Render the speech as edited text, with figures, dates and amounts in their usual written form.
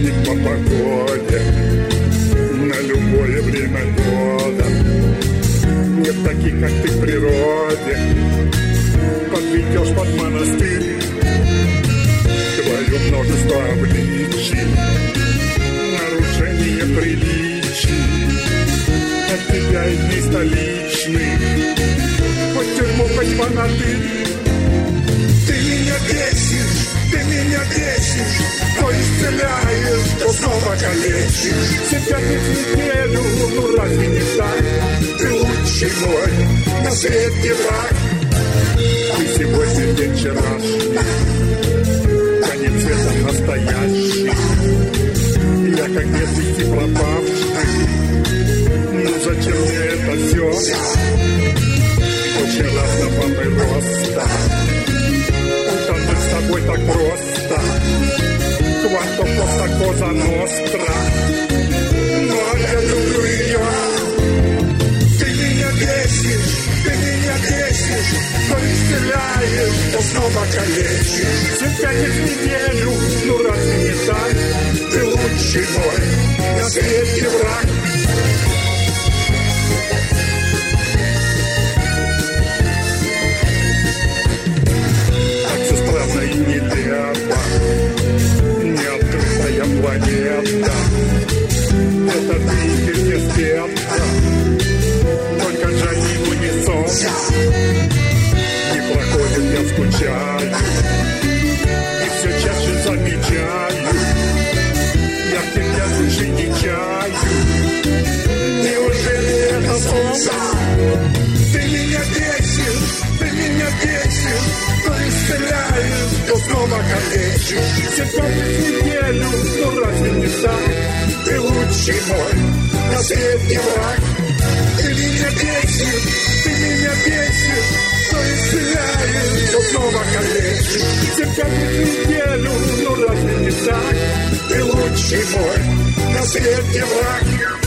будильник по погоде на любое время года. Нет таких, как ты в природе. Подведешь под монастырь твое множество обличий, нарушение приличий. От тебя и дни столичных, хоть тюрьму, хоть монастырь. Ты меня бесишь, то исцеляешь, то снова калечишь. Себя не в неделю, ну разве не так? Ты лучший мой на свете враг. Ты сегодня день вчерашний, конец света настоящий. Я как без вести пропавший. Ну зачем мне это все? Очень разно вам и роста. Утонуть с тобой так просто. Quanto costa cosa nostra. Но я люблю ее. Ты меня бесишь, то исцеляешь, то снова калечишь. 7 пятниц в неделю, ну разве не так? Ты лучший мой на свете враг. Так все странно и нелепо. Неоткрытая планета. Это ты без спектра. Только Джонни в унисон. Не проходит, я скучаю. И все чаще замечаю. Я в тебя души не чаю. Неужели это сон? Ты меня бесишь, то исцеляешь, то снова калечишь. 7 пятниц в неделю, ну разве не так? Ты лучший мой на свете враг. Ты меня бесишь, то исцеляешь, то снова калечишь. 7 пятниц в неделю, ну разве не так? Ты лучший мой на свете враг.